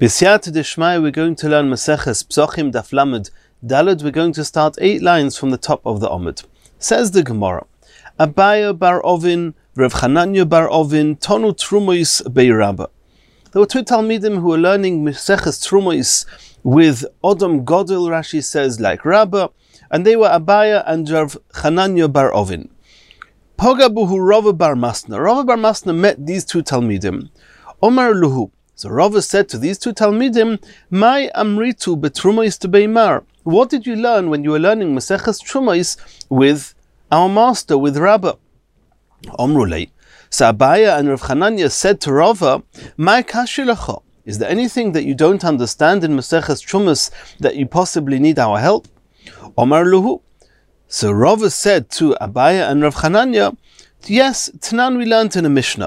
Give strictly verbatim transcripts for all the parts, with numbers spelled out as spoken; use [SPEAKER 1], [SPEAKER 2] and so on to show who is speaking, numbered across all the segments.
[SPEAKER 1] B'siyata d'shmaya, we're going to learn Maseches Psochim Daf Lamed Daled. We're going to start eight lines from the top of the Omid. Says the Gemara, Abaya bar Ovin, Rav Chananya bar Ovin, Tonu Trumois bei Rabba. There were two Talmidim who were learning Maseches Trumois with Odom Godel, Rashi says, like Rabba, and they were Abaya and Rav Chananya bar Ovin. Pogabuhu Rava bar Masna. Rava bar Masna met these two Talmidim. Omar Luhu. So Rava said to these two Talmidim, "My amritu betrumais to beimar." What did you learn when you were learning Maseches Trumais with our master, with Rabba? Omrulei. So Abaya and Rav Chananya said to Rava, "My kashilacha. Is there anything that you don't understand in Maseches Trumas that you possibly need our help?" Omar Luhu. So Rava said to Abaya and Rav Chananya, "Yes, Tanan we learned in a Mishnah,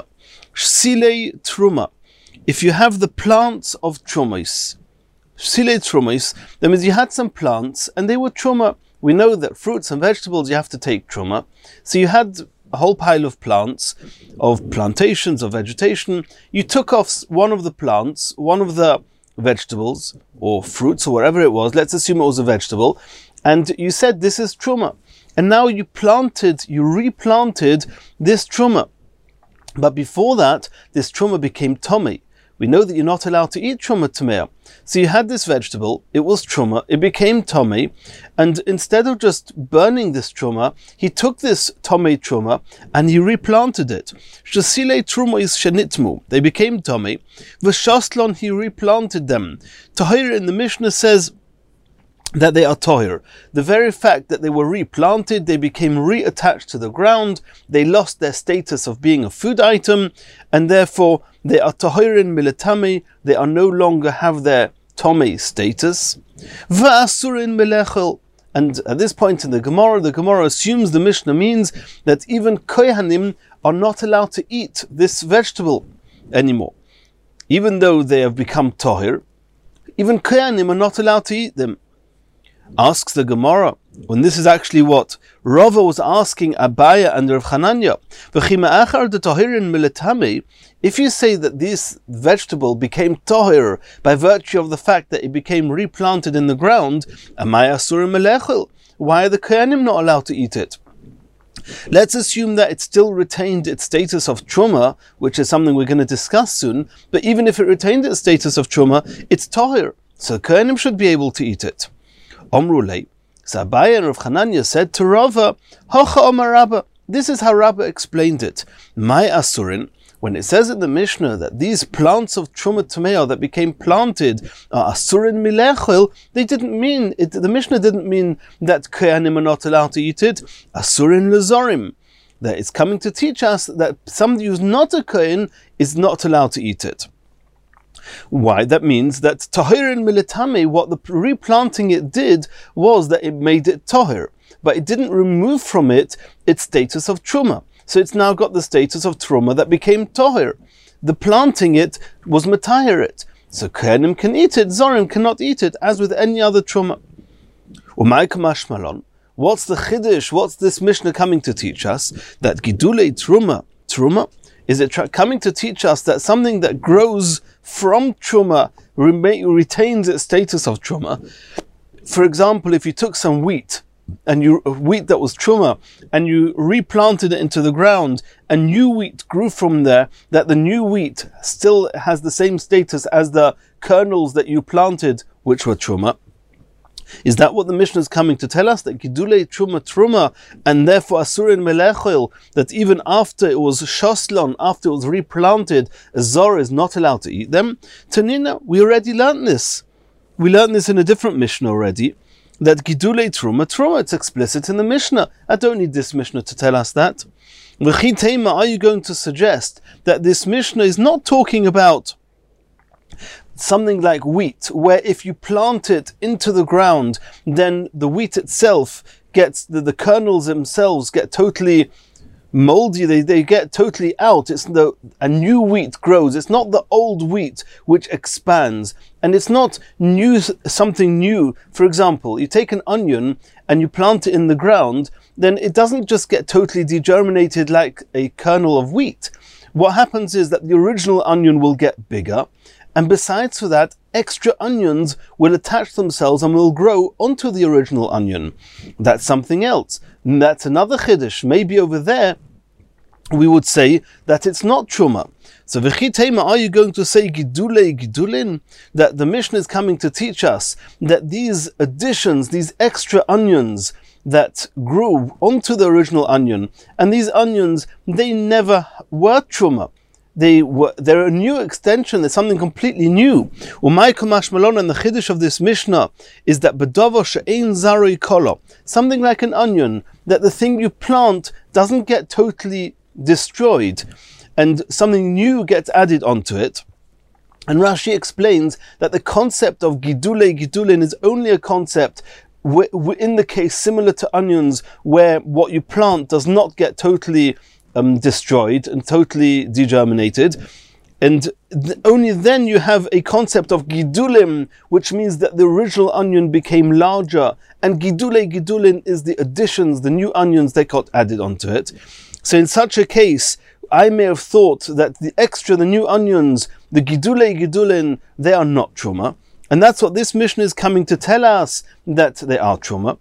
[SPEAKER 1] Shsilei Truma. If you have the plants of Trumais, Shsilei Trumais, that means you had some plants and they were Truma. We know that fruits and vegetables you have to take Truma. So you had a whole pile of plants, of plantations, of vegetation. You took off one of the plants, one of the vegetables, or fruits, or whatever it was. Let's assume it was a vegetable. And you said this is Truma. And now you planted, you replanted this Truma. But before that, this Truma became Tomei. We know that you're not allowed to eat Truma Tamea. So you had this vegetable, it was Truma, it became Tomei, and instead of just burning this Truma, he took this Tomei Truma and he replanted it. Shasile Truma is Shenitmu. They became Tomei. V'shaslon, he replanted them. Tahir in the Mishnah says that they are tohir. The very fact that they were replanted, they became reattached to the ground, they lost their status of being a food item, and therefore they are tohirin miletami, they are no longer have their tomei status. Va'asurin melechel. And at this point in the Gemara, the Gemara assumes the Mishnah means that even kohanim are not allowed to eat this vegetable anymore. Even though they have become tohir, even kohanim are not allowed to eat them. Asks the Gemara, when this is actually what Rava was asking Abaya and Rav Chananya. If you say that this vegetable became tohir by virtue of the fact that it became replanted in the ground, why are the kohanim not allowed to eat it? Let's assume that it still retained its status of truma, which is something we're going to discuss soon, but even if it retained its status of truma, it's tohir, so kohanim should be able to eat it. Omrulei. So Abaya and Rav Chananya said to Rava, Hocha Omar Rabba. This is how Rabba explained it. My asurin, when it says in the Mishnah that these plants of Truma Tameo that became planted are asurin milechel, they didn't mean, it, the Mishnah didn't mean that kohanim are not allowed to eat it. Asurin lezorim. That it's coming to teach us that somebody who's not a kohen is not allowed to eat it. Why? That means that tohirin militame, what the replanting it did was that it made it tohir, but it didn't remove from it its status of truma. So it's now got the status of truma that became tohir. The planting it was matahir it. So kohanim can eat it, zorim cannot eat it, as with any other truma. Umayka mashmalon. What's the chiddush? What's this Mishnah coming to teach us? That gidulei truma, truma, is it tra- coming to teach us that something that grows from truma remain, retains its status of truma? For example, if you took some wheat, and you wheat that was truma, and you replanted it into the ground, and new wheat grew from there, that the new wheat still has the same status as the kernels that you planted, which were truma. Is that what the Mishnah is coming to tell us? That gidulei truma truma, and therefore asurin melechel, that even after it was shaslon, after it was replanted, a zor is not allowed to eat them? Tanina, we already learned this. We learned this in a different Mishnah already. That gidulei truma truma, it's explicit in the Mishnah. I don't need this Mishnah to tell us that. V'chitema, are you going to suggest that this Mishnah is not talking about something like wheat, where if you plant it into the ground, then the wheat itself gets, the, the kernels themselves get totally moldy, they, they get totally out. It's the, a new wheat grows. It's not the old wheat which expands. And it's not new, something new. For example, you take an onion and you plant it in the ground, then it doesn't just get totally degerminated like a kernel of wheat. What happens is that the original onion will get bigger, And besides for that, extra onions will attach themselves and will grow onto the original onion. That's something else. That's another chiddush. Maybe over there we would say that it's not truma. So v'chitema, are you going to say gidulei gidulin? That the Mishnah is coming to teach us that these additions, these extra onions that grew onto the original onion, and these onions, they never were truma. They were, they're a new extension, they're something completely new. Umay kamash malon, and the chiddush of this Mishnah is that bedovo she'ein zaroi kolo, something like an onion, that the thing you plant doesn't get totally destroyed, and something new gets added onto it. And Rashi explains that the concept of gidulei gidulin is only a concept in the case similar to onions, where what you plant does not get totally um, destroyed and totally degerminated. And th- only then you have a concept of gidulim, which means that the original onion became larger, and gidulei gidulin is the additions, the new onions that got added onto it. So in such a case, I may have thought that the extra, the new onions, the gidulei gidulin, they are not truma. And that's what this Mishnah is coming to tell us, that they are truma.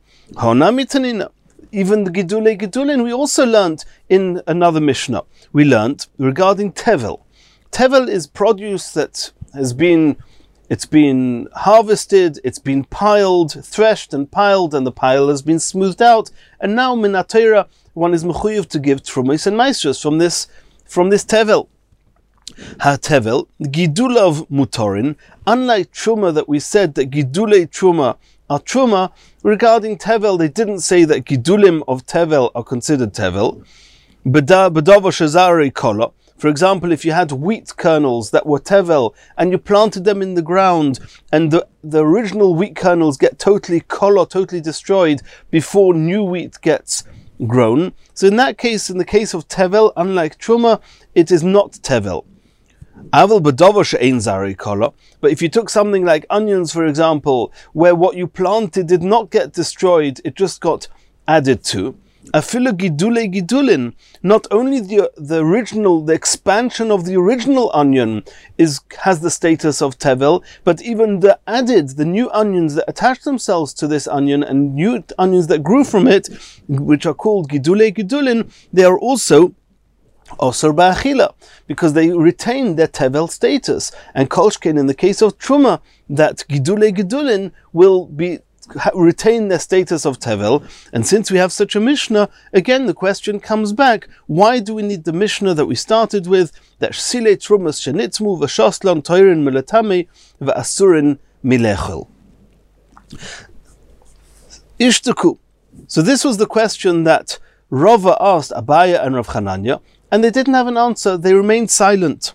[SPEAKER 1] Even the gidulei gidulin, we also learnt in another Mishnah. We learnt regarding tevel. Tevel is produce that has been, it's been harvested, it's been piled, threshed and piled, and the pile has been smoothed out. And now min haTorah, one is mechuyev to give trumas and maestros from this, from this tevel. Ha-tevel, gidul of mutorin, unlike truma that we said that gidulei truma are truma, regarding tevel they didn't say that gidulim of tevel are considered tevel. Bedavo shezari kolo, for example, if you had wheat kernels that were tevel and you planted them in the ground and the, the original wheat kernels get totally kolo, totally destroyed before new wheat gets grown. So in that case, in the case of tevel, unlike truma, it is not tevel. Aval bedovo she'ein zarei kolo. But if you took something like onions, for example, where what you planted did not get destroyed, it just got added to. Afilu gidulei gidulin. Not only the the original, the expansion of the original onion is has the status of tevel, but even the added, the new onions that attach themselves to this onion and new onions that grew from it, which are called gidulei gidulin, they are also osur ba'achila, because they retain their tevel status. And kolshkein, in the case of truma, that gidulei gidulin will be retain their status of tevel. And since we have such a Mishnah, again the question comes back, why do we need the Mishnah that we started with, that shsilei trumas shenitzmu v'shoslon toirin milatame v'asurin milechel? Ishtaku. So this was the question that Rava asked Abaya and Rav Chananya, and they didn't have an answer. They remained silent.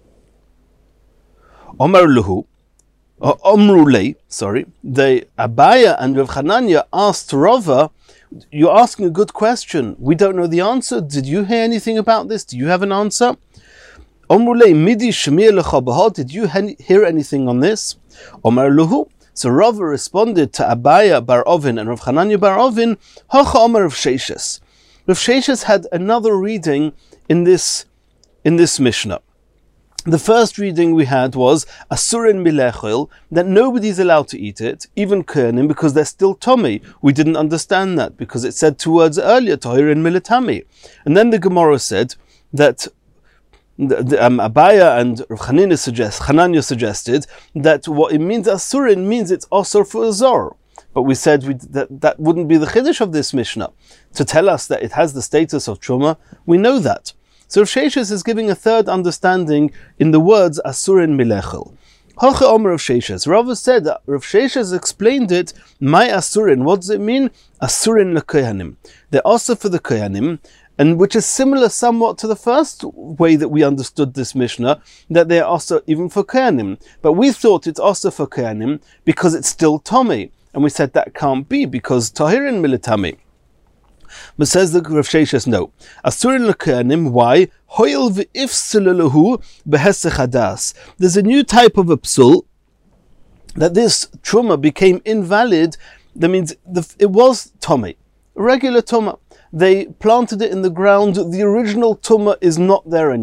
[SPEAKER 1] Omar Luhu, or Omrulei, sorry, the Abaya and Rav Chananya asked Rava, you're asking a good question. We don't know the answer. Did you hear anything about this? Do you have an answer? Omrulei midi shemir lecha, did you hear anything on this? Omar Luhu. So Rava responded to Abaya bar Ovin and Rav Chananya bar Ovin, Hacha Omar Rav Sheshes. Rav Sheshes had another reading in this in this Mishnah. The first reading we had was Asurin Milechel, that nobody's allowed to eat it, even Kohanim, because they're still Tomei. We didn't understand that because it said two words earlier, Tohirin Militami. And then the Gemara said that the, the, um, Abaya and Rav Chananya suggest, Chananya suggested that what it means Asurin means it's Osur for a Zor. But we said we, that that wouldn't be the chiddush of this Mishnah. To tell us that it has the status of Truma, we know that. So Rav Sheshes is giving a third understanding in the words Asurin Milechel. Hoche Omer Rav Sheshes. Rava said that Rav Sheshes explained it, my Asurin. What does it mean? Asurin leKohanim. They're also for the Kohanim, and which is similar somewhat to the first way that we understood this Mishnah, that they're also even for Kohanim. But we thought it's also for Kohanim because it's still Tomei. And we said that can't be because Tahirin Militami. But says the Rav Sheshes, no. Asurin leKohanim, why? Hoil v'ifsuluhu behesech hadas. There's a new type of a psul, that this truma became invalid. That means the, it was Tomei, regular Tumah. They planted it in the ground, the original Tumah is not there anymore.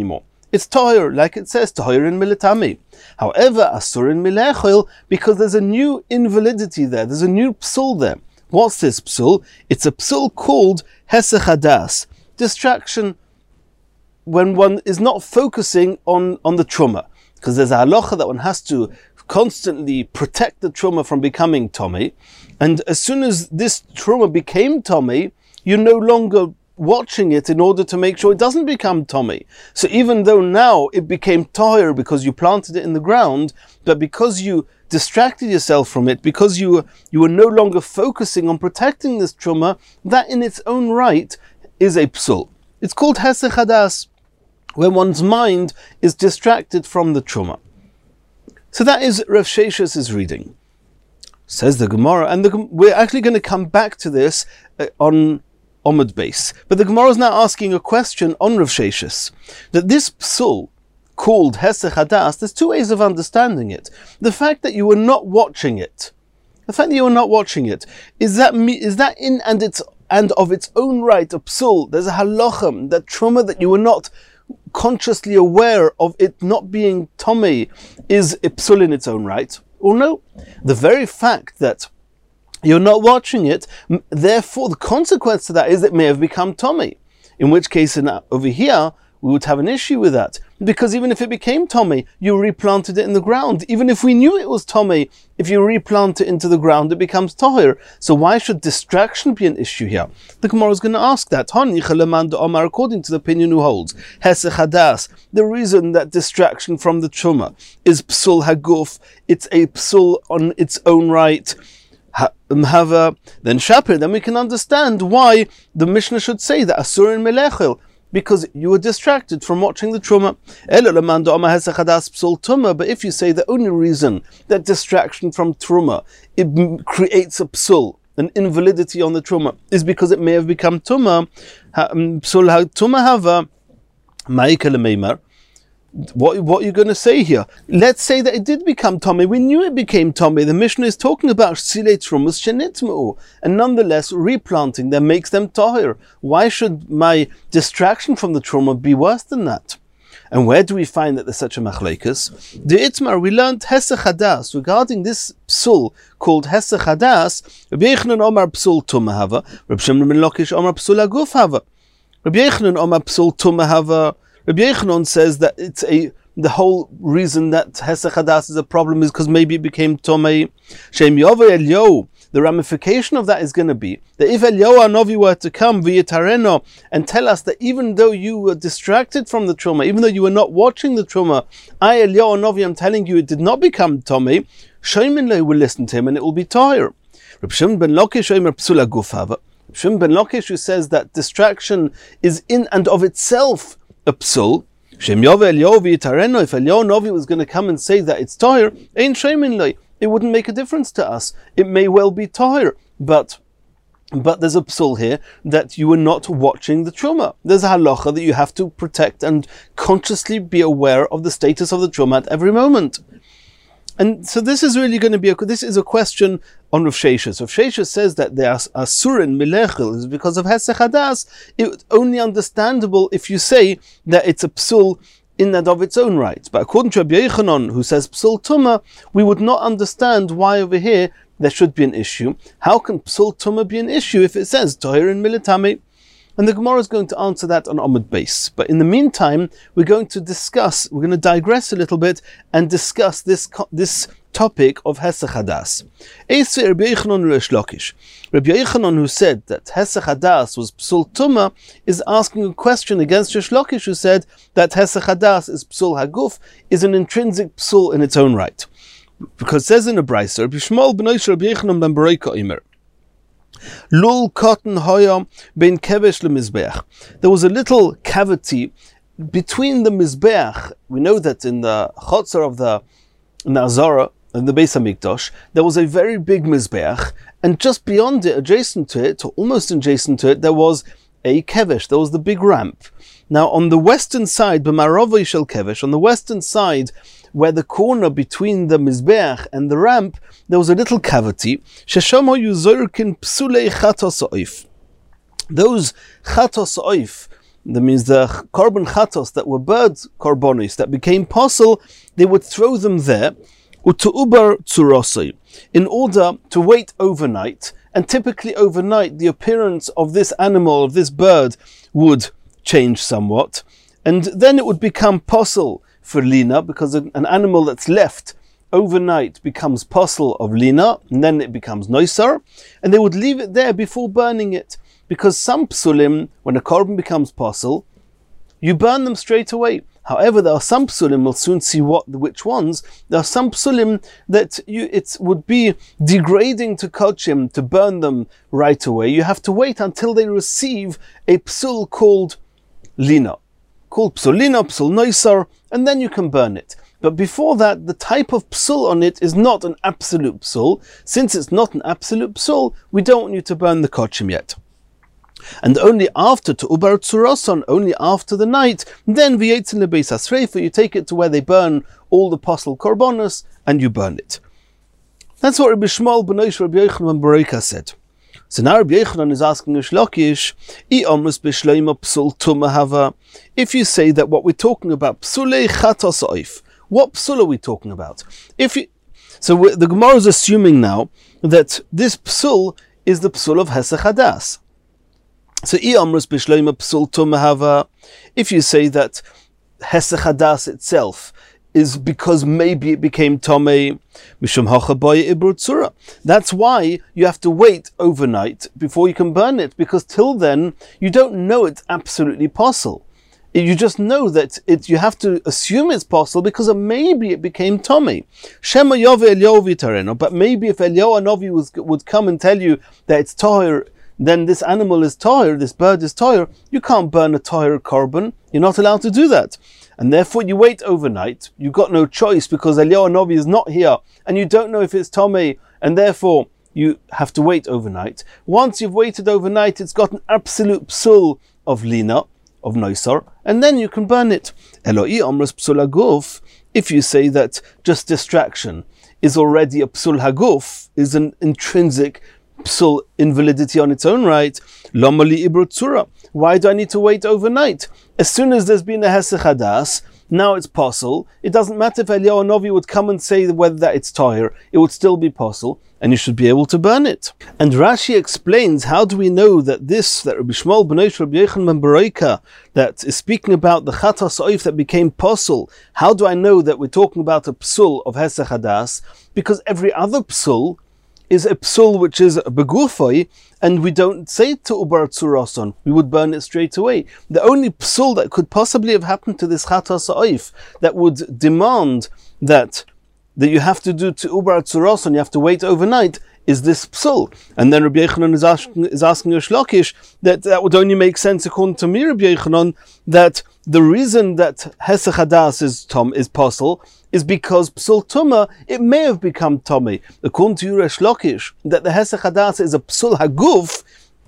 [SPEAKER 1] it's tahir, like it says, tahir in militami. However, asur in milechil, because there's a new invalidity there, there's a new psul there. What's this psul? It's a psul called hesech hadas, distraction when one is not focusing on, on the truma. Because there's a halacha that one has to constantly protect the truma from becoming tomei, and as soon as this truma became tomei, you're no longer watching it in order to make sure it doesn't become tomei. So even though now it became tahir because you planted it in the ground, but because you distracted yourself from it, because you you were no longer focusing on protecting this truma, that in its own right is a psul. It's called hesech hadas, when one's mind is distracted from the truma. So that is Rav Sheshes' reading. Says the Gemara, and the, we're actually going to come back to this uh, on Omid base. But the Gemara is now asking a question on Rav Sheshes, that this psul called hesech hadas, there's two ways of understanding it. The fact that you were not watching it, the fact that you were not watching it, is that is that in and its and of its own right a psul? There's a halachim, that truma that you were not consciously aware of it not being tomei is a psul in its own right, or no? The very fact that you're not watching it, therefore the consequence to that is it may have become tomei. In which case, in, over here, we would have an issue with that. Because even if it became tomei, you replanted it in the ground. Even if we knew it was tomei, if you replant it into the ground, it becomes tahir. So why should distraction be an issue here? The Gemara is going to ask that. According to the opinion who holds, hesech hadas, the reason that distraction from the truma is psul haguf, it's a psul on its own right, Hava, then Shapir, then we can understand why the Mishnah should say that asur in melechil, because you were distracted from watching the truma. But if you say the only reason that distraction from truma it creates a psul, an invalidity on the truma, is because it may have become tuma, psul tuma hava ma'ika lemeimar. What, what are you going to say here? Let's say that it did become tomei. We knew it became tomei. The Mishnah is talking about silei trumas shenitmeu, and nonetheless replanting them makes them tahir. Why should my distraction from the truma be worse than that? And where do we find that there's such a machlekes? The Itmar, we learned hesech hadas regarding this psul called hesech hadas. Rabbi Yochanan Omar psul tuma hava. Rabbi Shimon ben Lakish Omar psul aguf hava. Rabbi Yochanan Omar psul tuma hava. Rabbi Yochanan says that it's a the whole reason that hesech hadas is a problem is because maybe it became tomei. Shem Yovei Elyo. The ramification of that is going to be that if Elyo Hanavi were to come v'yitareno and tell us that even though you were distracted from the truma, even though you were not watching the truma, I Elyo Hanavi, I'm telling you, it did not become tomei. Sheimin Lei will listen to him and it will be tahir. Reb Shimon ben Lakish Omer psul aguf hava. Reb Shimon ben Lakish, who says that distraction is in and of itself a psul. Shem Yovei Elyo v'yitareno. If Elyo Hanavi was going to come and say that it's tahir, ein sheimin lei. It wouldn't make a difference to us. It may well be tahir, but but there's a psul here that you were not watching the truma. There's a halacha that you have to protect and consciously be aware of the status of the truma at every moment. And so this is really going to be a, this is a question on Rav Sheshes. Rav Sheshes says that the asurin milechil is because of hesech hadas. It's only understandable if you say that it's a psul in and of its own right. But according to Rabbi Yochanan, who says psul tuma, we would not understand why over here there should be an issue. How can psul tuma be an issue if it says tahir in militami? And the Gemara is going to answer that on Omid base. But in the meantime, we're going to discuss, we're going to digress a little bit and discuss this this topic of hesech hadas. Eisei Rabbi Yochanan Reish Lakish. Rabbi Yochanan, who said that hesech hadas was psul tuma, is asking a question against Reish Lakish, who said that hesech hadas is psul haguf, is an intrinsic psul in its own right. Because it says in a brayso, Rabbi Shmuel ben Oisha Rabbi Yochanan ben Bereika Omer, Lul cotton hoya ben kevesh lemizbeach. There was a little cavity between the mizbeach. We know that in the chotzer of the Nazara, in the Beis Hamikdash, there was a very big mizbeach, and just beyond it, adjacent to it, or almost adjacent to it, there was a kevesh. There was the big ramp. Now, on the western side, b'maravai shel kevesh, on the western side, where the corner between the mizbeach and the ramp, there was a little cavity. Sheshamo yuzorkin psulei chatos oif. Those chatos oif, that means the korban chatos that were bird korbanos that became possible, they would throw them there, utu'ubar tsurosai, in order to wait overnight. And typically overnight, the appearance of this animal, of this bird, would change somewhat. And then it would become possible for lina, because an animal that's left overnight becomes possible of lina, and then it becomes noisar, and they would leave it there before burning it. Because some psulim, when a korban becomes possible, you burn them straight away. However, there are some psulim, we'll soon see what which ones, there are some psulim that you, it would be degrading to kochim to burn them right away. You have to wait until they receive a psul called lina, called psul lina, psul noisar, and then you can burn it. But before that, the type of psul on it is not an absolute psul. Since it's not an absolute psul, we don't want you to burn the kochim yet. And only after to ubar tzuroson, only after the night, then v'yetzin lebeis hasreifa, you take it to where they burn all the posel korbanos and you burn it. That's what Rabbi Shmuel ben Oish Rabbi Yochanan ben Beroka said. So now Rabbi Yochanan is asking Rish Lakish, I omrus b'shleima psul tumah hava. If you say that what we're talking about, psulei chatos oif, what psul are we talking about? If you, so the Gemara is assuming now that this psul is the psul of hesach hadas. So, if you say that hesach hadas itself is because maybe it became tomei, that's why you have to wait overnight before you can burn it, because till then you don't know it's absolutely possible. You just know that it. You have to assume it's possible because of maybe it became tomei. Shema Yove Eliyahu v'tareno, but maybe if Eliyahu Hanavi was would come and tell you that it's tahir, then this animal is tahir, this bird is tahir, you can't burn a tahir korban, you're not allowed to do that. And therefore you wait overnight, you've got no choice because Eliyahu Hanavi is not here, and you don't know if it's tomei, and therefore you have to wait overnight. Once you've waited overnight, it's got an absolute psul of lina, of noisar, and then you can burn it. Eloi amras psul haguf, if you say that just distraction is already a psul haguf, is an intrinsic psul invalidity on its own right, lomali ibru tzura, why do I need to wait overnight? As soon as there's been a hesach hadas, now it's possible. It doesn't matter if Eliyahu Hanavi would come and say whether that it's tahir, it would still be possible, and you should be able to burn it. And Rashi explains, how do we know that this, that Rabbi Shmuel ben Oish Rabbi Yochanan ben Beroka, that is speaking about the chatas oif that became possible, how do I know that we're talking about a psul of hesach hadas? Because every other psul is a psul which is begufoi, and we don't say to ubar tzuroson, we would burn it straight away. The only psul that could possibly have happened to this chatas oif that would demand that that you have to do to ubar tzuroson, you have to wait overnight, is this psul. And then Rabbi Yochanan is asking, is asking Rish Lakish that that would only make sense according to me, Rabbi Yochanan, that the reason that hesach hadas is tom is possible is because psul tuma, it may have become tomei. According to Rish Lakish, that the hesach hadas is a psul haguf,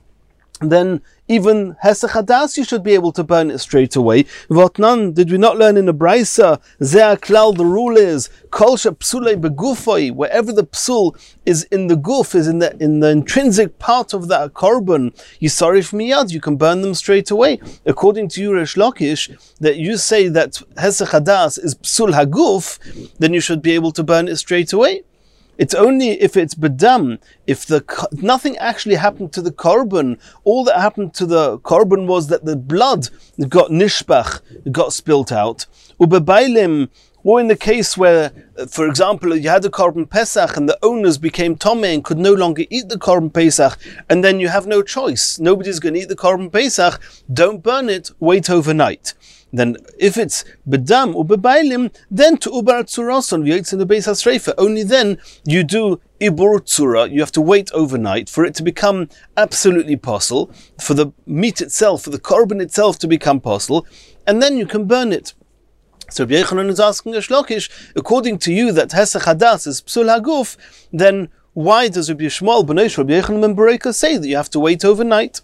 [SPEAKER 1] then even hesach hadas you should be able to burn it straight away. Votnan, did we not learn in the Braisa, Zeh klal, the rule is kol psulei begufoi, wherever the psul is in the guf, is in the in the intrinsic part of that korban, yisarif miyad, you can burn them straight away. According to you, Rish Lakish, that you say that hesach hadas is psul haguf, then you should be able to burn it straight away. It's only if it's bedam, if the nothing actually happened to the korban, all that happened to the korban was that the blood got nishbach, got spilt out. Ubebailim, or in the case where, for example, you had a korban pesach and the owners became tomei and could no longer eat the korban pesach, and then you have no choice. Nobody's going to eat the korban pesach. Don't burn it. Wait overnight. Then, if it's bedam or bebailim, then to ubar tzuroson v'yotzin lebeis hasreifa. Only then you do ibur tzura. You have to wait overnight for it to become absolutely possible, for the meat itself, for the korban itself to become possible, and then you can burn it. So Rabbi Yochanan is asking Rish Lakish, according to you that hesach hadas is psul haguf, then why does Rabbi Shmuel ben Oish Rabbi Yochanan ben Beroka say that you have to wait overnight?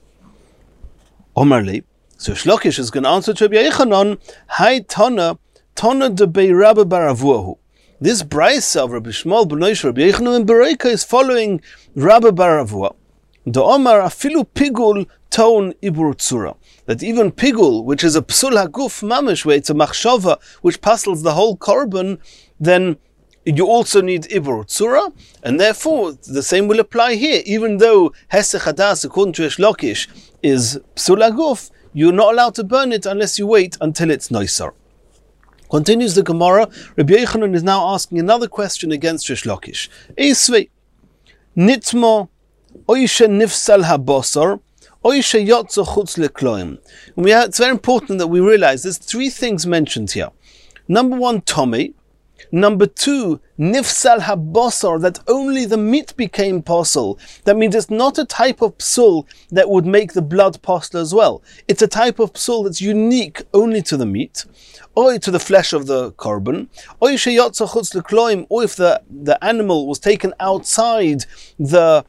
[SPEAKER 1] Omarli. So Rish Lakish is going to answer to Rabbi Yochanan, Hai Tana, Tana de Bei Rabba bar Avuahu. This Braisa of Rabbi Shmuel ben Oish Rabbi Yochanan ben Beroka is following Rabba bar Avua. The Omar afilu pigul tone ibur tzura. That even pigul, which is a psul haguf mamish, where it's a machshava which puzzles the whole korban, then you also need ibur tzura, and therefore the same will apply here. Even though hesech hadas, according to Reish Lakish, is psul haguf, you're not allowed to burn it unless you wait until it's noiser. Continues the Gemara. Rabbi Yochanan is now asking another question against Reish Lakish. Eisvei nitmo oishe nifsal habosar. It's very important that we realize there's three things mentioned here. Number one, Tomei. Number two, Nifsal habosar, that only the meat became posel. That means it's not a type of psul that would make the blood posel as well. It's a type of psul that's unique only to the meat, or to the flesh of the korban, or if the, the animal was taken outside the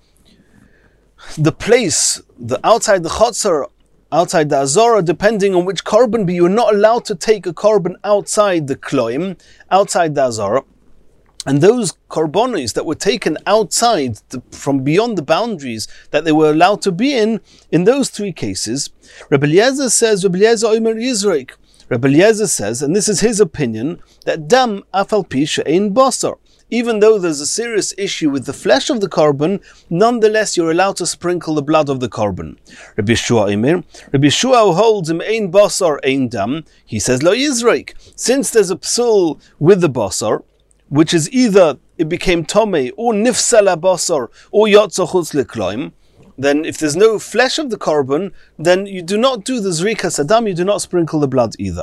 [SPEAKER 1] the place, the outside the chotzer, outside the azora, depending on which korban, but you're not allowed to take a korban outside the kloim, outside the azora. And those korbanos that were taken outside, the, from beyond the boundaries that they were allowed to be in, in those three cases, Rebbe Eliezer says, Rebbe Eliezer Omer Yizreik, Rebbe Eliezer says, and this is his opinion, that dam afal pi she'ein basar. Even though there's a serious issue with the flesh of the korban, nonetheless you're allowed to sprinkle the blood of the korban. Rabbi Yeshua Omer, Rabbi Yeshua holds him ein basar ein dam. He says lo yizreik. Since there's a psul with the basar, which is either it became tomei or nifsal basar or yotza chutz lekloim, then if there's no flesh of the korban, then you do not do the zrikas adam. You do not sprinkle the blood either.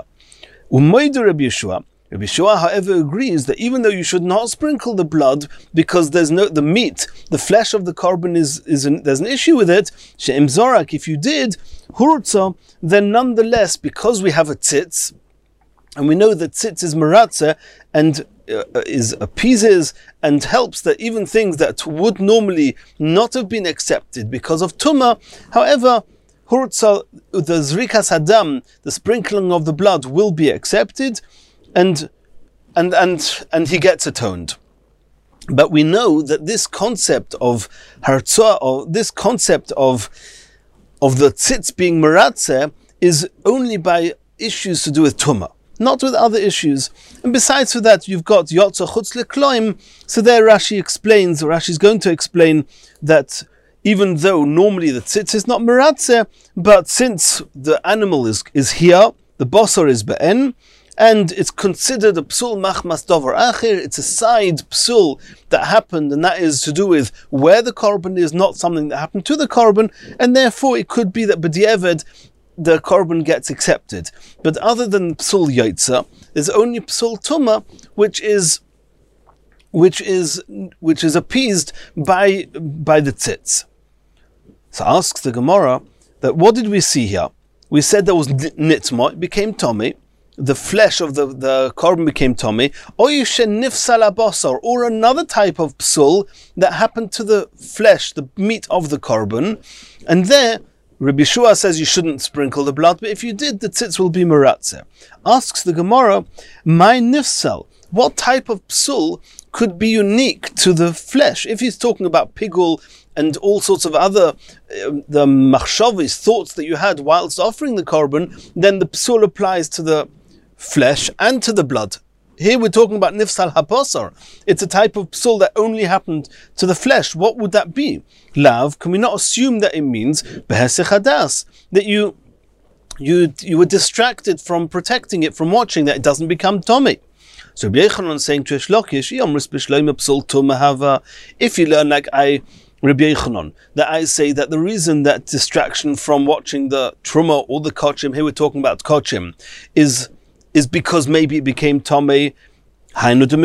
[SPEAKER 1] Umoidu Rabbi Yeshua. Rabbi Yeshua, however, agrees that even though you should not sprinkle the blood because there's no the meat, the flesh of the korban is is an, there's an issue with it. She'em zorak, if you did hurtza, then nonetheless, because we have a tzitz, and we know that tzitz is maratze and uh, is appeases and helps that even things that would normally not have been accepted because of tumah, however, hurtza, the zrikas hadam, the sprinkling of the blood, will be accepted. And and and and he gets atoned. But we know that this concept of hartzah, or this concept of of the tzitz being meratze, is only by issues to do with tumah, not with other issues. And besides for that, you've got yotza chutz lekloim. So there Rashi explains, or Rashi is going to explain that even though normally the tzitz is not meratze, but since the animal is is here, the basar is be'en, and it's considered a psul machmas dover acher. It's a side psul that happened, and that is to do with where the korban is, not something that happened to the korban, and therefore it could be that b'di'evad the korban gets accepted. But other than psul yaitza, there's only psul tuma, which is which is which is appeased by by the tzitz. So asks the Gemara that what did we see here? We said there was nitma, it became tomei. The flesh of the, the korban became tomei, or another type of psul that happened to the flesh, the meat of the korban. And there, Rabbi Yeshua says you shouldn't sprinkle the blood, but if you did, the tzitz will be meratze. Asks the Gemara, my nifsal, what type of psul could be unique to the flesh? If he's talking about pigul and all sorts of other uh, the machshavis, thoughts that you had whilst offering the korban, then the psul applies to the flesh and to the blood. Here we're talking about nifsal habosar. It's a type of psul that only happened to the flesh. What would that be? Lav, can we not assume that it means behesech hadas, that you you you were distracted from protecting it, from watching, that it doesn't become tomei? So Rabbi Yochanan saying to Reish Lakish, if you learn like I Rabbi Yochanan, that I say that the reason that distraction from watching the truma or the kochim, here we're talking about kochim, is is because maybe it became tomei, then it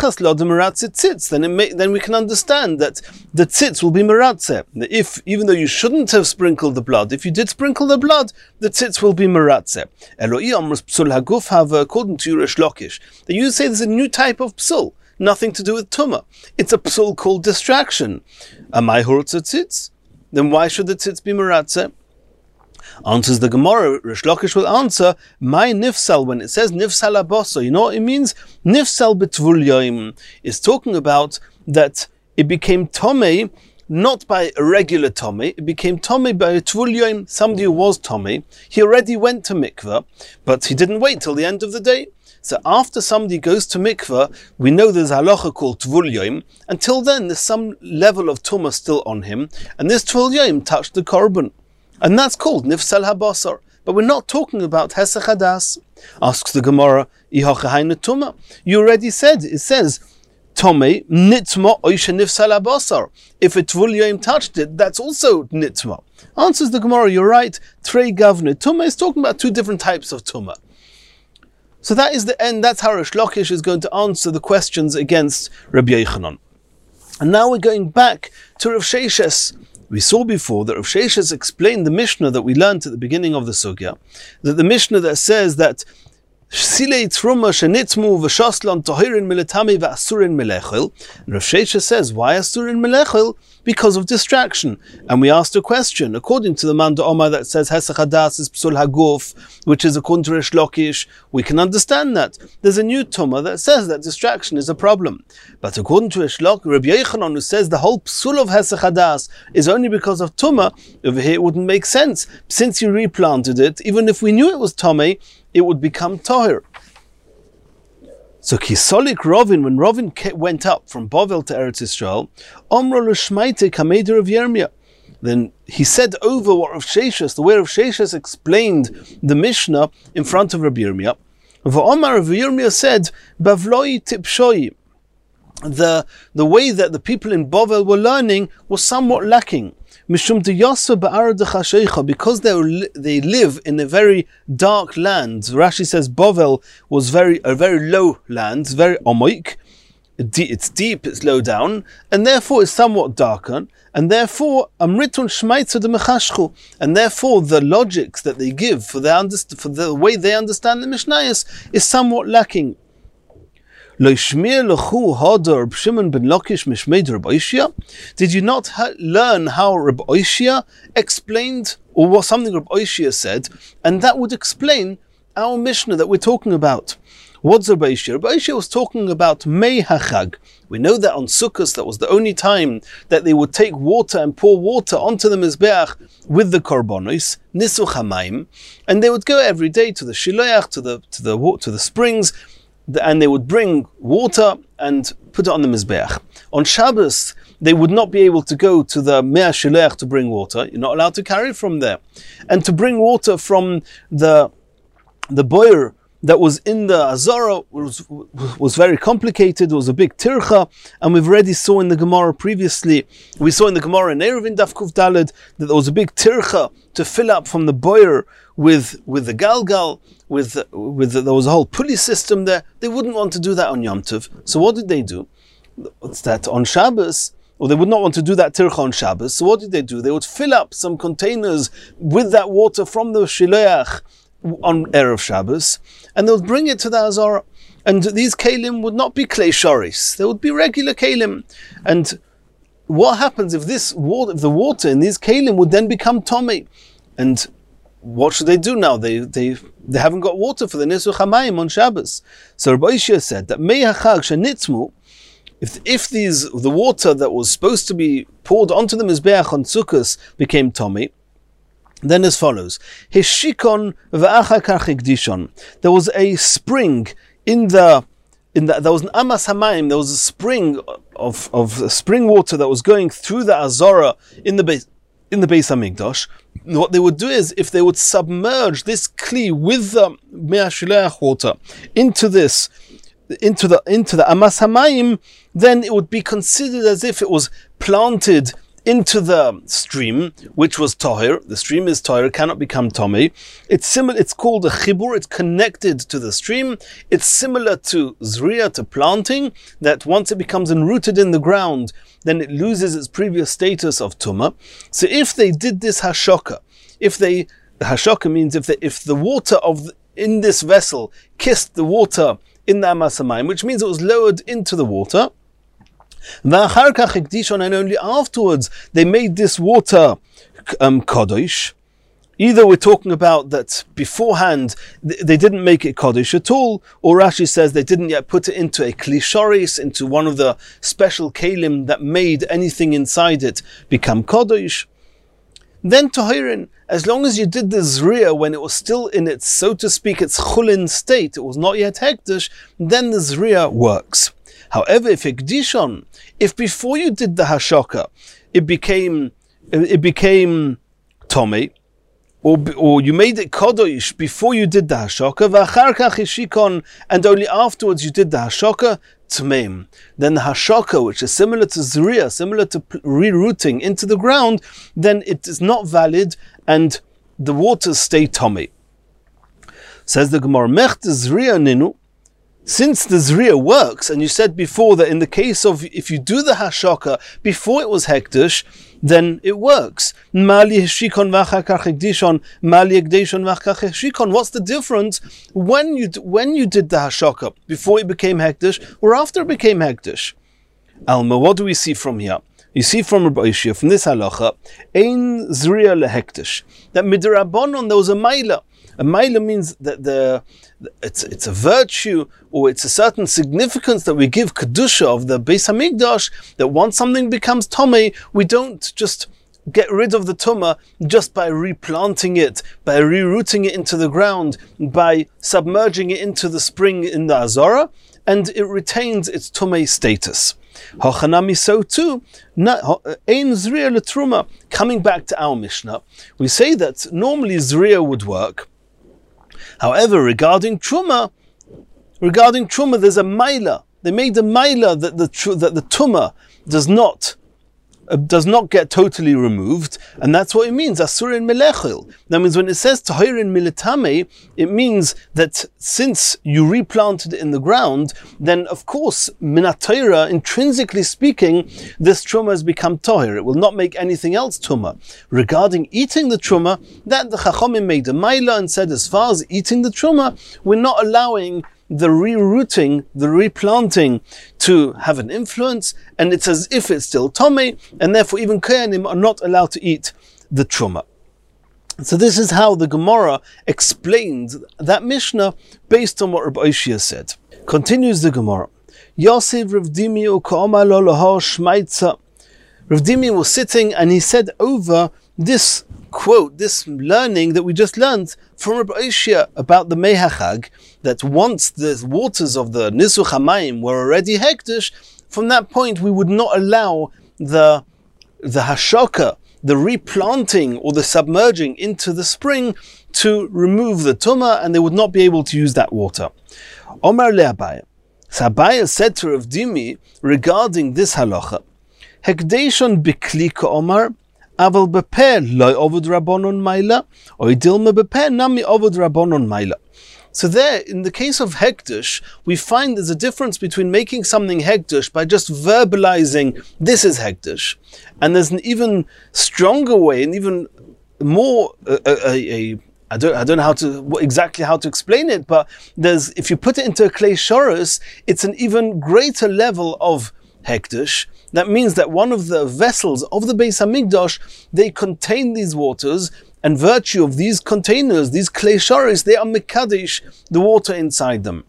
[SPEAKER 1] may, then we can understand that the tzitz will be meratze. If, even though you shouldn't have sprinkled the blood, if you did sprinkle the blood, the tzitz will be meratze. According to Reish Lakish, that you say there's a new type of psul, nothing to do with tumah. It's a psul called distraction. Am I hurtza tzitz? Then why should the tzitz be meratze? Answers the Gemara, Reish Lakish will answer, my nifsal, when it says nifsal aboso, you know what it means? Nifsal betvul yoim is talking about that it became tomei not by a regular Tommy, it became Tommy by a Tvul Yom, somebody who was Tommy. He already went to mikveh, but he didn't wait till the end of the day. So after somebody goes to mikveh, we know there's a halacha called Tvul Yom. Until then, there's some level of tumah still on him, and this Tvul Yom touched the korban. And that's called Nifsal HaBasar. But we're not talking about Hesach Hadas. Asks the Gemara, Ihochahaina Tumah. You already said, it says, Tomei nitma oisha nifsal habasar. If a tvul yom touched it, that's also nitma. Answers the Gemara, you're right. Trei gavne. Tumah is talking about two different types of tumah. So that is the end. That's how Rish Lakish is going to answer the questions against Rabbi Yochanan. And now we're going back to Rav Sheshes. We saw before that Rav Sheshes explained the Mishnah that we learned at the beginning of the Sugya, that the Mishnah that says that Silei Truma Shenitmu V'Shaslan Tohirin Miletami V'Asurin Melechel. And Rav Sheshes says, why Asurin Melechel? Because of distraction. And we asked a question, according to the Manda Omar that says Hesach Hadas is Psul Haguf, which is a according to Rish Lakish, we can understand that. There's a new Tumah that says that distraction is a problem. But according to Rish Lakish, Rabbi Yochanan, who says the whole Psul of Hesach Hadas is only because of Tumah, over here it wouldn't make sense. Since you replanted it, even if we knew it was Tomei, it would become Tahir. So Kisolik Rovin, when Rovin went up from Bavel to Eretz Yisrael, Omro l'shmaite kameder of Yirmiyah. Then he said over what Rav Sheshes, the way Rav Sheshes explained the Mishnah in front of Rabbi Yirmiyah. V'omar Rav Yirmiyah said, Bavloi tipshoi. The, the way that the people in Bavel were learning was somewhat lacking. Mishum deyasa ba'arad chasheicha, because they they live in a very dark land. Rashi says Bavel was very a very low land, very omoik. It's deep, it's low down, and therefore it's somewhat darker. And therefore amritun shmaitza de mechashchu, and therefore the logics that they give for the for the way they understand the Mishnayos is somewhat lacking. Did you not ha- learn how Rabbi Oishia explained, or what something Rabbi Oishia said, and that would explain our Mishnah that we're talking about? What's Rabbi Oishia? Rabbi Oishia was talking about Mei HaChag. We know that on Sukkot, that was the only time that they would take water and pour water onto the Mizbeach with the Korbanos, Nisuch HaMaim, and they would go every day to the Shiloach, to the to the to the springs, and they would bring water and put it on the Mizbeach. On Shabbos, they would not be able to go to the Mea Shilech to bring water. You're not allowed to carry from there. And to bring water from the the boyer that was in the Azara was, was very complicated. It was a big tircha, and we've already saw in the Gemara previously, we saw in the Gemara in Eruvin Daf Kuf Daled that there was a big tircha to fill up from the boyer with with the galgal, with with the, there was a whole pulley system there. They wouldn't want to do that on Yom Tov. So what did they do? It's that on Shabbos, or they would not want to do that tircha on Shabbos. So what did they do? They would fill up some containers with that water from the Shiloach on Erev Shabbos, and they would bring it to the Azara. And these kalim would not be klei shoris; they would be regular kalim. And what happens if this water, if the water in these kalim would then become tomei? And what should they do now? They they they haven't got water for the Nisuch HaMayim on Shabbos. So Rabbi Yishia said that Mei HaChag shenitzmu, if if these the water that was supposed to be poured onto the Mizbeach on Sukkos became tomei, then as follows: Hishikon v'achar kach hikdishon. There was a spring in the in the there was an amas hamayim. There was a spring of of spring water that was going through the Azara in the base in the Beis Hamikdash. What they would do is, if they would submerge this kli with the Mea Shileach water into this into the into the amas hamayim, then it would be considered as if it was planted into the stream, which was tahir. The stream is tahir, cannot become tomei. It's similar. It's called a chibur. It's connected to the stream. It's similar to zriya, to planting. That once it becomes enrooted in the ground, then it loses its previous status of tumah. So if they did this hashoka, if they hashoka means if they, if the water of the, in this vessel kissed the water in the amas hamayim, which means it was lowered into the water. And only afterwards they made this water um, kadosh. Either we're talking about that beforehand they didn't make it Kodesh at all, or Rashi says they didn't yet put it into a Kli Shoris, into one of the special Kalim that made anything inside it become Kodesh. Then Tahirin, as long as you did the Zriya when it was still in its, so to speak, its Chulin state, it was not yet Hekdesh, then the Zriya works. However, if Hekdishon, if before you did the Hashoka, it became, it became Tomei, Or, or you made it Kodosh before you did the Hashoka, v'achar kach Hishikon, and only afterwards you did the Hashoka, Tmeim. Then the Hashoka, which is similar to Zriya, similar to rerouting into the ground, then it is not valid and the waters stay Tomei. Says the Gemara, Mech Zriya ninu, since the Zriya works, and you said before that in the case of if you do the Hashoka before it was Hekdesh, then it works. Mali Heshikon v'achar Hekdishon, Mali Hekdeshon v'achar Heshikon. What's the difference when you when you did the Hashoka before it became Hekdesh or after it became Hekdesh? Alma, what do we see from here? You see from Rabbi Ishia, from this halacha, Ein Zriya lehekdesh, that midrabanon there was a maila. A maila means that the it's it's a virtue or it's a certain significance that we give kedusha of the Beis Hamikdash, that once something becomes tomei, we don't just get rid of the tumah just by replanting it, by rerouting it into the ground, by submerging it into the spring in the Azara, and it retains its tumei status. Hachanami, so too, ein Zriya letruma. Coming back to our Mishnah, we say that normally Zriya would work. However, regarding Truma, regarding Truma, there's a Maila. They made a Maila that the that the Tumah does not uh, does not get totally removed, and that's what it means. Asurin melechil. That means when it says Tahirin militame, it means that since you replanted it in the ground, then of course minatayra, intrinsically speaking, this truma has become tahir. It will not make anything else tuma. Regarding eating the truma, that the Chachamim made a maila and said, as far as eating the truma, we're not allowing the rerouting, the replanting to have an influence, and it's as if it's still tomei, and therefore even kohanim are not allowed to eat the truma. So this is how the Gemara explained that Mishnah based on what Rabbi Ishia said. Continues the Gemara. Yosef Rav Dimi u'ka'omar lo laho shmaitza. Rav Dimi was sitting and he said over this quote, this learning that we just learned from Rabbi Ishia about the Mehachag, that once the waters of the Nisuch HaMayim were already hekdesh, from that point we would not allow the the Hashoka, the replanting or the submerging into the spring to remove the Tumah, and they would not be able to use that water. Omar le'Abaya. So Abaya said to Rav Dimi regarding this halacha, Hekdeshon bikli ka'omar, aval bepeh lo ovod rabbonon maila, or idilma bepeh nami ovod rabbonon maila. So there, in the case of Hekdesh, we find there's a difference between making something Hekdesh by just verbalizing, this is Hekdesh, and there's an even stronger way, and even more, uh, a, a, a I don't, I don't know how to exactly how to explain it, but there's, if you put it into a Klei Shoros, it's an even greater level of Hekdesh. That means that one of the vessels of the Beis Hamikdash, they contain these waters, and virtue of these containers, these Klei Shoros, they are Mekadesh, the water inside them.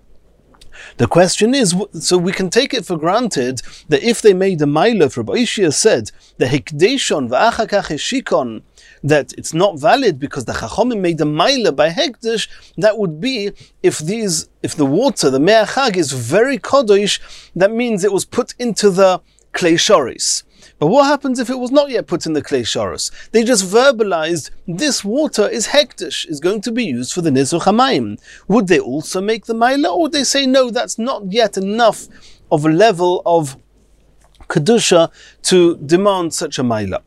[SPEAKER 1] The question is, so we can take it for granted that if they made a Maila, Rabbi Ishia said, the Hekdeshon v'achar kach Heshikon, that it's not valid because the Chachamim made a Maila by Hekdesh, that would be if these, if the water, the Me'achag is very Kodesh, that means it was put into the Klei Shoros. But what happens if it was not yet put in the Klei Shoros? They just verbalized, this water is Hekdesh, is going to be used for the Nisuch HaMayim. Would they also make the Maila, or would they say, no, that's not yet enough of a level of Kedusha to demand such a Maila?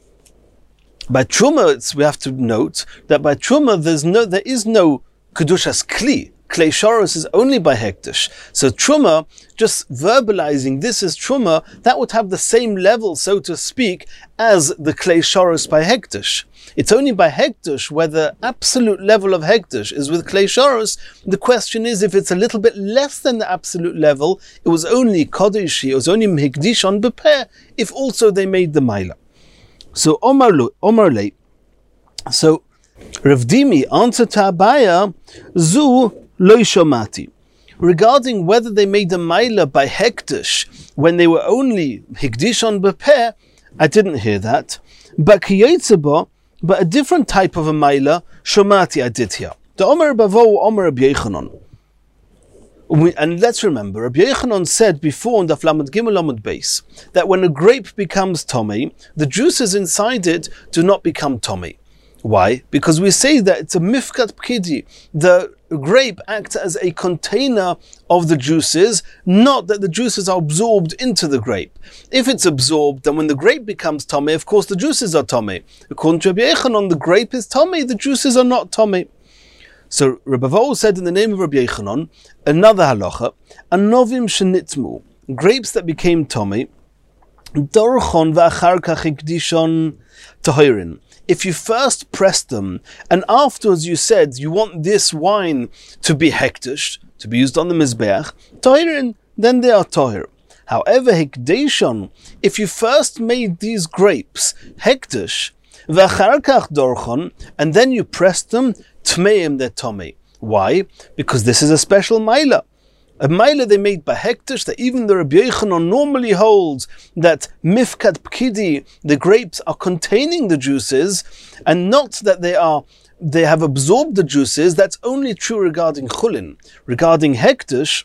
[SPEAKER 1] By Truma, it's, we have to note that by Truma, there's no, there is no Kedushas Kli. Klei Shoros is only by Hekdesh. So Truma, just verbalizing this is Truma, that would have the same level, so to speak, as the Klei Shoros by Hekdesh. It's only by Hekdesh where the absolute level of Hekdesh is with Klei Shoros. The question is, if it's a little bit less than the absolute level, it was only Kodeshi, it was only Mehikdishon Bepeh, if also they made the Maila. So Omar Omar Le. So Rav Dimi answered to Abaya, Zu lo shomati. Regarding whether they made a maila by hektish when they were only hikdishon bepeh, I didn't hear that. But kiyotzeba, but a different type of a maila, shomati, I did hear. The Omer Bavo Omer Rabbi Yechanan. And let's remember, Rabbi Yechanan said before in the Lamed Gimel Lamed Beis that when a grape becomes tomei, the juices inside it do not become tomei. Why? Because we say that it's a mifkat pkidi. The grape acts as a container of the juices, not that the juices are absorbed into the grape. If it's absorbed, then when the grape becomes tomei, of course the juices are tomei. According to Rabbi Yechanan, the grape is tomei, the juices are not tomei. So Rabbi Avo said in the name of Rabbi Yechanan, another halacha, anovim shenitmu, grapes that became tomei, dorchon va'achar kach hikdishon tahirin. If you first pressed them, and afterwards you said you want this wine to be hektish, to be used on the mizbeach, tahirin, then they are tahir. However, hikdeshon, if you first made these grapes hektish, v'achar kach dorchon, and then you pressed them, tmeim they're tomei. Why? Because this is a special maila. A maila they made by hektish, that even the Rabbi Yechanan normally holds that mifkat pkidi, the grapes are containing the juices, and not that they are they have absorbed the juices. That's only true regarding chulin. Regarding hektish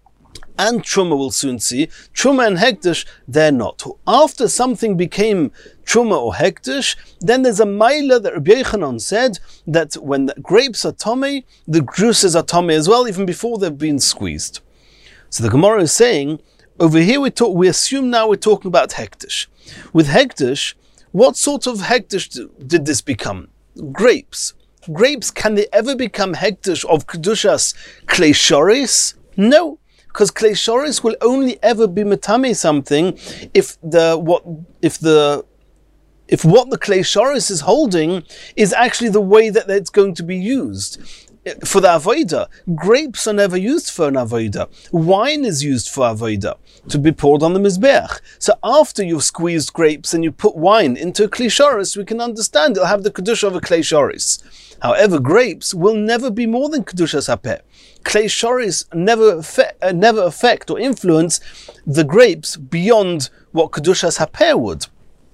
[SPEAKER 1] and truma, we'll soon see, truma and hektish, they're not. After something became truma or hektish, then there's a maila that Rabbi Yechanan said that when the grapes are tomei, the juices are tomei as well, even before they've been squeezed. So the Gemara is saying, over here we talk, we assume now we're talking about hektish. With hektish, what sort of hektish did this become? Grapes. Grapes, can they ever become hektish of kedushas klei shoris? No. Because klei shoris will only ever be metame something if the what if the if what the klei shoris is holding is actually the way that it's going to be used. For the avodah, grapes are never used for an avodah. Wine is used for avodah, to be poured on the mizbeach. So after you've squeezed grapes and you put wine into a klei shoris, we can understand it'll have the kedusha of a klei shoris. However, grapes will never be more than kedushas hapeh. Klei shoris never affect, uh, never affect or influence the grapes beyond what kedushas hapeh would.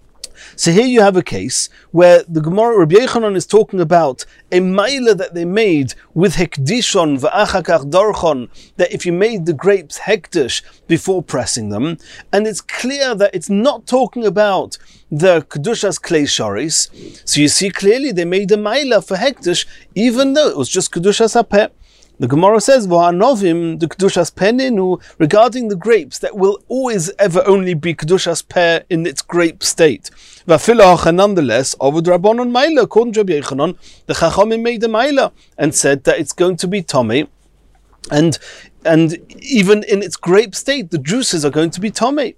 [SPEAKER 1] So here you have a case where the Gemara Rabbi Yechanan is talking about a maila that they made with hekdishon va'achakach dorchon, that if you made the grapes hektish before pressing them, and it's clear that it's not talking about the kedushas klei shoris. So you see clearly they made a maila for hektish, even though it was just kedushas hapeh. The Gemara says, "V'hanovim the kedushas peninu," regarding the grapes that will always ever only be kedushas peh in its grape state. V'afiloch, and nonetheless, over the Rabbanon Maila, according to Rabbi Yechanan, the Chachamim made a Maila and said that it's going to be tomei, and and even in its grape state, the juices are going to be tomei.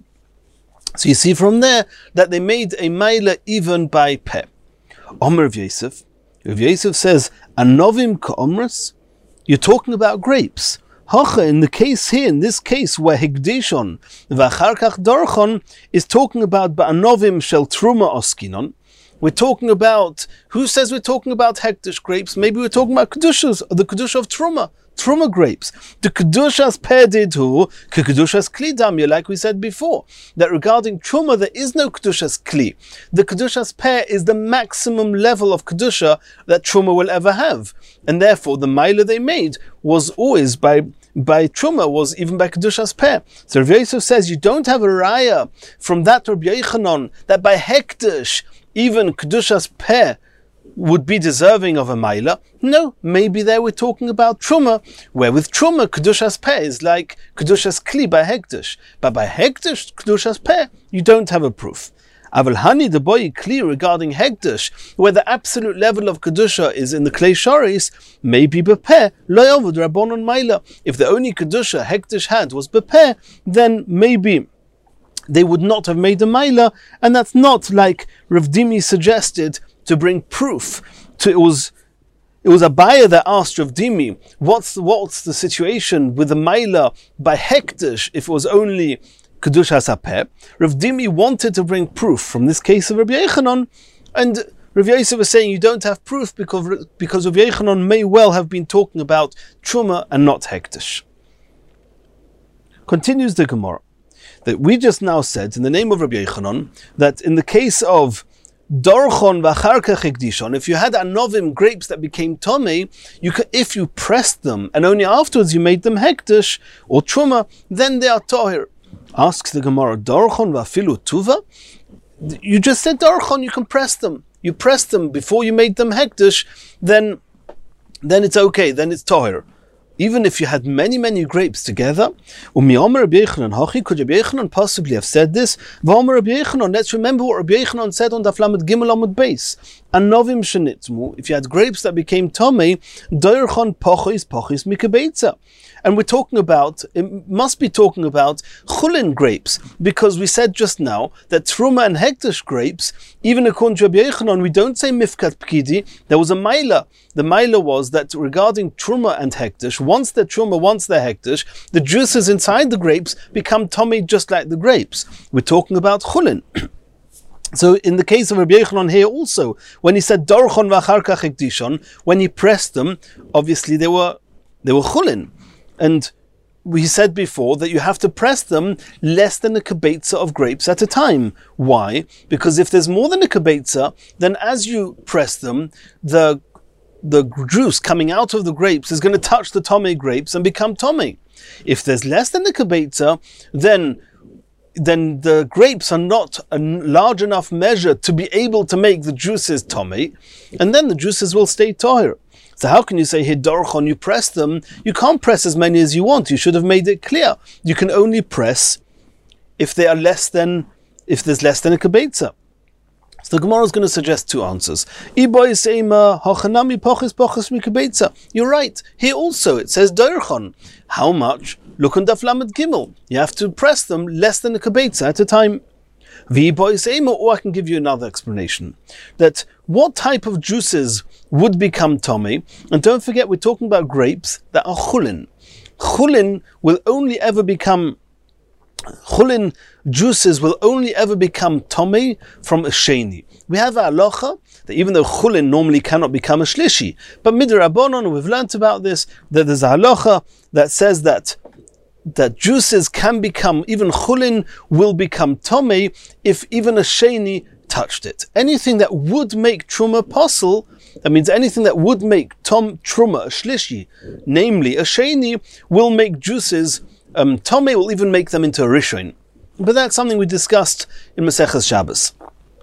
[SPEAKER 1] So you see from there that they made a Maila even by peh. Omer of Yosef, Rav Yosef says, "Anovim ka'omras." You're talking about grapes. Hacha, in the case here, in this case where higdishon v'achar kach dorchon is talking about ba'anovim shel truma oskinon, we're talking about, who says we're talking about hektish grapes? Maybe we're talking about kedushas, the kedusha of truma, truma grapes. The kedushas pedidu, kedushas kli damya, like we said before, that regarding truma there is no kedushas kli. The kedushas peh is the maximum level of kedusha that truma will ever have, and therefore the maila they made was always by by truma, was even by kedushas peh. So Rav Yosef says you don't have a raya from that Rabbi Yechanan that by hektish even kedushas peh would be deserving of a maila. No, maybe there we're talking about truma, where with truma kedushas peh is like kedushas kli by hektish, but by hektish kedushas peh you don't have a proof. Aval hani the boy clear regarding hektish, where the absolute level of kedusha is in the klei shoris, maybe bepeh lo yavud rabbanon maila. If the only kedusha hektish had was bepeh, then maybe they would not have made a maila, and that's not like Rav Dimi suggested to bring proof. To, it was it was Abaya that asked Rav Dimi, what's the, what's the situation with the maila by hektish if it was only kedushas hapeh? Rav Dimi wanted to bring proof from this case of Rabbi Yechanan, and Rav Yosef was saying you don't have proof because, because Rav Yochanan may well have been talking about Truma and not Hektish. Continues the Gemara that we just now said in the name of Rav Yochanan that in the case of Dorchon v'acharkach hekdishon, if you had anovim, grapes that became tomei, you could, if you pressed them and only afterwards you made them hektish or truma, then they are tohir. Asks the Gemara, Dorchon v'afilu tuva? You just said Dorchon, you can press them. You pressed them before you made them hektish, then, then it's okay, then it's tohir. Even if you had many, many grapes together, Umiomer Rabbi Yochanan, could Rabbi Yochanan possibly have said this? V'omer Rabbi Yochanan, let's remember what Rabbi Yochanan said on Daf Lamed Gimel Amud Beis. Anovim shenitzmu, if you had grapes that became tomei, doirchon pochis pochis mikabeitza. And we're talking about, it must be talking about chulin grapes, because we said just now that truma and hektish grapes, even according to Rabbi Yochanan, we don't say mifkat pkidi, there was a maila. The maila was that regarding truma and hektish, once they're truma, once they're hektish, the juices inside the grapes become tomei just like the grapes. We're talking about chulin. So in the case of Rabbi Yochanan here also, when he said dorchon v'acharkach hekdishon, when he pressed them, obviously they were they were chulin. And we said before that you have to press them less than a kibetza of grapes at a time. Why? Because if there's more than a kibetza, then as you press them, the the juice coming out of the grapes is going to touch the tomei grapes and become tomei. If there's less than a kibetza, then then the grapes are not a large enough measure to be able to make the juices tomei, and then the juices will stay tohir. So how can you say hidorchon, you press them? You can't press as many as you want. You should have made it clear. You can only press if they are less than, if there's less than a kibetza. So the Gemara is going to suggest two answers. You're right. Here also it says dorchon. How much? Look on Daf Lamed Gimel. You have to press them less than a kibetza at a time. Or I can give you another explanation. That what type of juices would become tomei? And don't forget, we're talking about grapes that are chulin. Chulin will only ever become Chulin juices will only ever become tomei from a sheni. We have a halacha that even though chulin normally cannot become a shlishi, but midrabanon, we've learnt about this, that there's a halacha that says that that juices can become, even chulin will become tomei if even a sheni touched it. Anything that would make truma possible, that means anything that would make tom truma a shlishi, namely a sheni, will make juices Um, tomei, will even make them into a rishon. But that's something we discussed in Maseches Shabbos.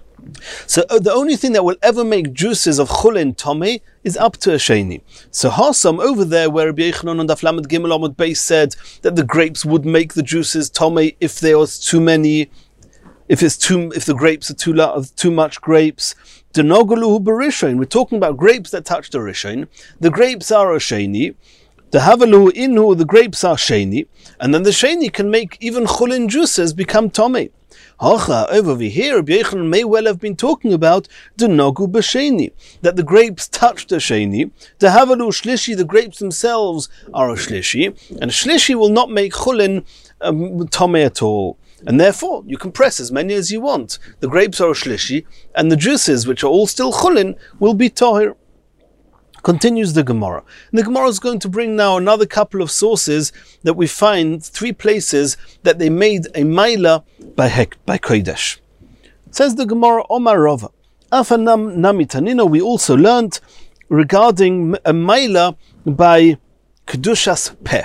[SPEAKER 1] So uh, the only thing that will ever make juices of chulin tomei is up to a sheni. So Hasam over there, where Rabbi Yochanan on Daf Lamed Gimel Amud Beis said that the grapes would make the juices tomei if there was too many, if it's too, if the grapes are too of too much grapes. Denoguluhu b'rishon. We're talking about grapes that touch the rishon. The grapes are a sheni. The havalu inhu, the grapes are sheni, and then the sheni can make even chulin juices become tomei. Hacha, over here, Rabbi Yochanan may well have been talking about the nagu b'sheni, that the grapes touch the sheni. The havalu shlishi, the grapes themselves are a shlishi, and shlishi will not make chulin um, tomei at all. And therefore, you can press as many as you want. The grapes are a shlishi, and the juices, which are all still chulin, will be tohir. Continues the Gemara. And the Gemara is going to bring now another couple of sources that we find, three places that they made a maila by hek, by kodesh. Says the Gemara, Omar Rava. Afanam namitanino, we also learnt regarding a maila by kedushas peh.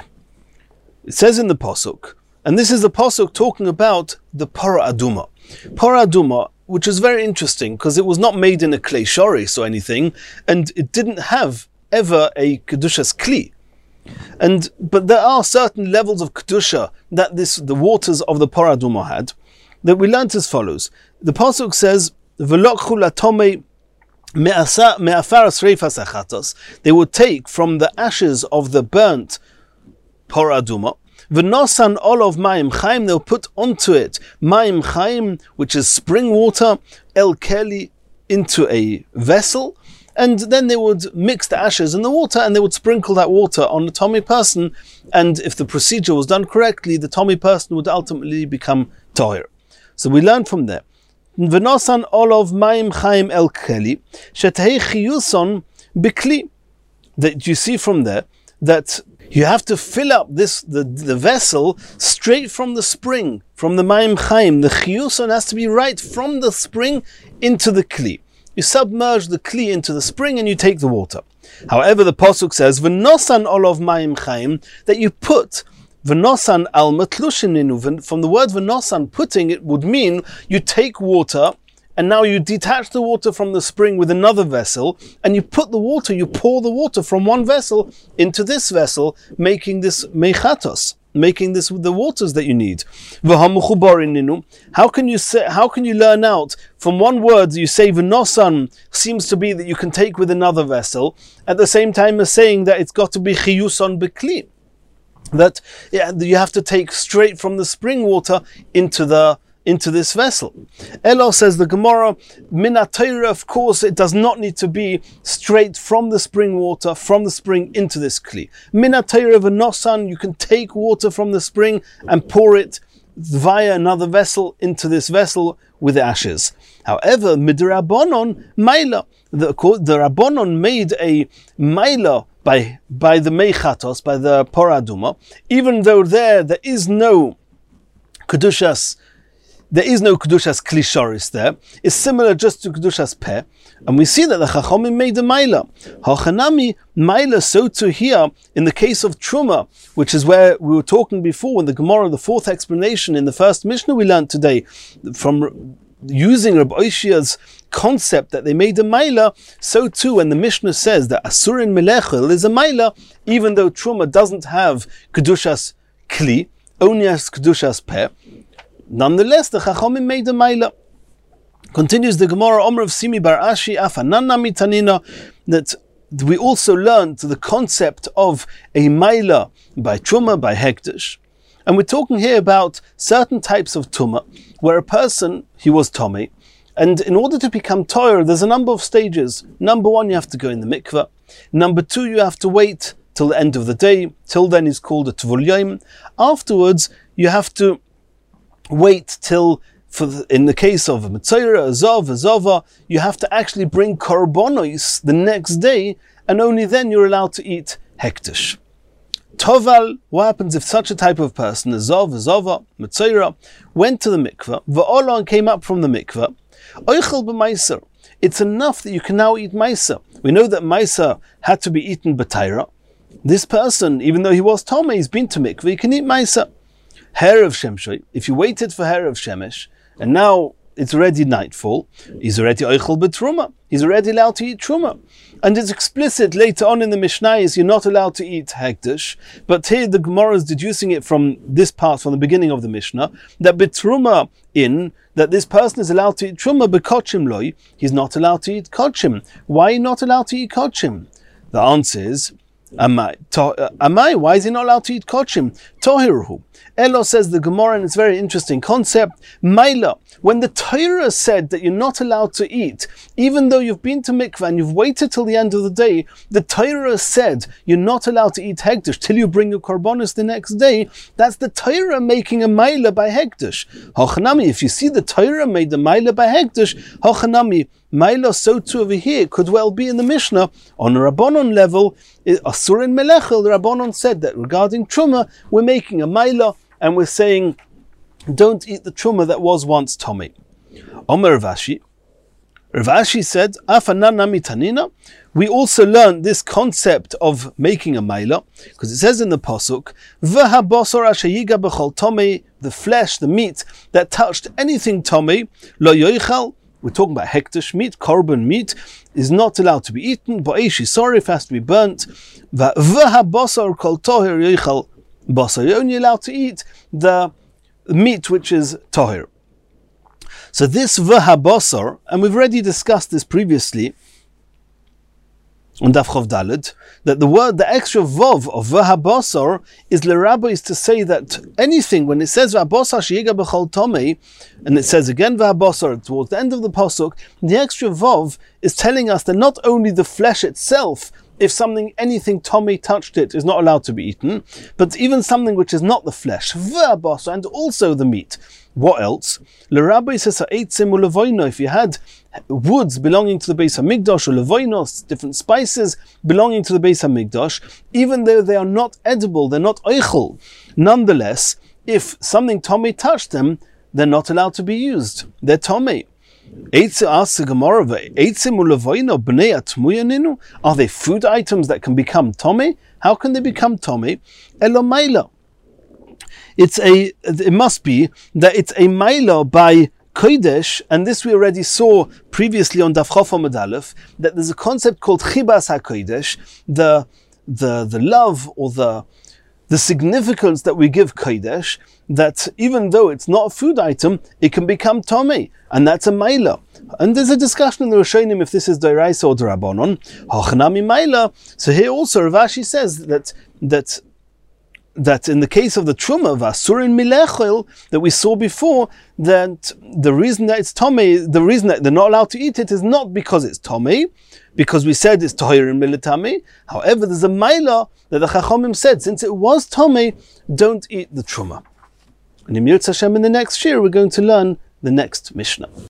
[SPEAKER 1] It says in the Pasuk, and this is the Pasuk talking about the Parah Aduma. Parah Aduma, which is very interesting because it was not made in a clay shoris or anything, and it didn't have ever a kedushas kli. And but there are certain levels of kedusha that this the waters of the Parah Aduma had, that we learnt as follows. The pasuk says, "V'lokchu latomei me'afar sreifas achatos." They would take from the ashes of the burnt Parah Aduma. V'nosan olav mayim chaim, they'll put onto it mayim chaim, which is spring water, el keli, into a vessel, and then they would mix the ashes and the water, and they would sprinkle that water on the tomei person, and if the procedure was done correctly, the tomei person would ultimately become tohir. So we learn from there. V'nosan olov mayim chaim el keli, shetei chiyuson bikli. That you see from there that you have to fill up this the, the vessel straight from the spring, from the mayim chaim. The chiyuson has to be right from the spring into the kli. You submerge the kli into the spring and you take the water. However, the pasuk says v'nosan olov mayim chaim, that you put v'nosan al matlushininu. From the word v'nosan, putting, it would mean you take water and now you detach the water from the spring with another vessel and you put the water, you pour the water from one vessel into this vessel, making this mechatos, making this with the waters that you need. How can you say, how can you learn out from one word you say v'nosan seems to be that you can take with another vessel, at the same time as saying that it's got to be chiyuson bekli, that you have to take straight from the spring water into the into this vessel. Elo says the Gemara, Mina Torah, of course, it does not need to be straight from the spring water, from the spring into this kli. Mina Torah v'nosan, you can take water from the spring and pour it via another vessel into this vessel with the ashes. However, midrabanon maila, the, the Rabbanon made a maila by by the mechatos, by the poraduma, even though there there is no kedushas. There is no Kedushas Klishoris there. It's similar just to Kedushas Peh. And we see that the Chachomim made a Maila. Hachanami Maila, so too here, in the case of Truma, which is where we were talking before in the Gemara, the fourth explanation in the first Mishnah we learned today, from using Rabbi Oshia's concept that they made a Maila, so too when the Mishnah says that Asurin Melechel is a Maila, even though Truma doesn't have Kedushas Kli, only has Kedushas Peh, nonetheless, the Chachomim made a Maila. Continues the Gemara, Omer of Simi bar Ashi, Afanana mitanina, that we also learned the concept of a Maila by Truma, by Hekdesh. And we're talking here about certain types of Tuma, where a person, he was Tomei, and in order to become Torah, there's a number of stages. Number one, you have to go in the mikveh. Number two, you have to wait till the end of the day. Till then is called a Tvul Yom. Afterwards, you have to wait till, for the, in the case of a Mitzayra, a Zov, a Zova, you have to actually bring korbanos the next day, and only then you're allowed to eat hektish. Toval, what happens if such a type of person, a Zov, a Zova, Mitzayra, went to the mikveh, va'olah, and came up from the mikveh, oichel b'maiser, it's enough that you can now eat maiser. We know that maiser had to be eaten b'tayra. This person, even though he was Tomei, he's been to mikveh, he can eat maiser. Hair of Shemshoi, if you waited for Hair of Shemesh, and now it's already nightfall, he's already Oichel B'Truma, he's already allowed to eat Truma. And it's explicit later on in the Mishnah is you're not allowed to eat Hekdesh, but here the Gemara is deducing it from this part, from the beginning of the Mishnah, that B'Truma in, that this person is allowed to eat Truma, B'Kochim Loi, he's not allowed to eat Kochim. Why not allowed to eat Kochim? The answer is, Amai, to, uh, Amai, why is he not allowed to eat Kochim? Tohiruhu. Elo says the Gemara, and it's a very interesting concept. Maila, when the Torah said that you're not allowed to eat, even though you've been to mikveh and you've waited till the end of the day, the Torah said you're not allowed to eat hekdesh till you bring your korbanos the next day. That's the Torah making a Maila by hekdesh. Hochanami, if you see the Torah made the Maila by hekdesh, Hochanami, Maila, so too over here, could well be in the Mishnah. On a Rabbanon level, Asurin Melechel, the Rabbanon said that regarding Truma, we're making a Maila, and we're saying, don't eat the Truma that was once Tomei. Omer Rav Ashi, Rav Ashi said, Afanana mitanina, we also learned this concept of making a Maila, because it says in the Pasuk, V'habosor ashayiga b'chol Tomei, the flesh, the meat, that touched anything Tomei, lo yoichal, we're talking about hektish meat, korban meat, is not allowed to be eaten. Bo'eshi sorif has to be burnt. V'habasar kol tohir yoichal basar. You're only allowed to eat the meat which is tohir. So this v'habasar, and we've already discussed this previously on Daf Chav Daled, that the word, the extra vav of v'habasar is l'rabba, is to say that anything, when it says v'habasar sheyiga b'chol tomei, and it says again v'habasar towards the end of the pasuk, the extra vav is telling us that not only the flesh itself, if something, anything tomei touched it, is not allowed to be eaten, but even something which is not the flesh, v'habasar, and also the meat. What else? L'Rabbi says, if you had woods belonging to the Beis Hamikdash, or levoinos, different spices belonging to the Beis Hamikdash, even though they are not edible, they're not oichel, nonetheless, if something Tomei touched them, they're not allowed to be used. They're Tomei. Are they food items that can become Tomei? How can they become Tomei? Elomaila. It's a, it must be that it's a maila by Kodesh, and this we already saw previously on Daf Chof Amud Aleph, that there's a concept called Chibas HaKodesh, the, the, the love or the, the significance that we give Kodesh, that even though it's not a food item, it can become Tomei, and that's a maila. And there's a discussion in the Rishonim if this is Doraisa or Dorabanon. Hochanami maila. So here also Rav Ashi says that that that in the case of the Truma of Asurin Milechel that we saw before, that the reason that it's Tomei, the reason that they're not allowed to eat it is not because it's Tomei, because we said it's Tohirin Militami. However, there's a Maila that the Chachomim said, since it was Tomei, don't eat the Truma. And in Yirtzeh Hashem in the next year, we're going to learn the next Mishnah.